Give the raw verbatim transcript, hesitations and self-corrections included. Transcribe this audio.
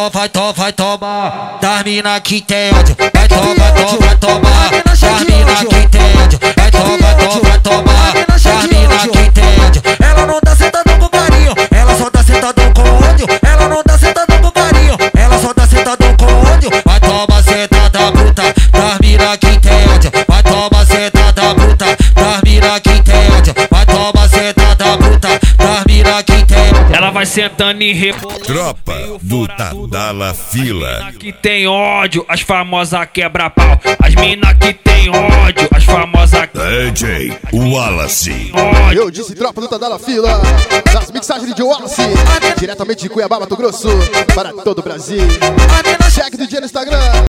to, vai to, vai tomar. Das mina que tem ódio. Vai to, vai to, vai tomar. Das mina que tem ódio. Vai to, vai to, vai tomar. Das mina que tem ódio. Ela não dá sentadão com carinho. Ela só dá sentadão com ódio. Ela não dá sentadão com carinho. Ela só dá sentadão com ódio. Vai tomar sentada bruta. Das mina que tem ódio. Vai tomar sentada bruta. Das mina que tem ódio. Vai tomar sentada bruta. Das mina que tem ódio. Ela vai sentando e rebolando. Tropa do Tadala Fila. Que tem ódio, as famosas quebra-pau. As mina que tem ódio, as famosas D J Wallace. Eu disse tropa do Tadala Fila. Das mixagens de D J Wallace. Diretamente de Cuiabá, Mato Grosso. Para todo o Brasil. Cheque do dia no Instagram.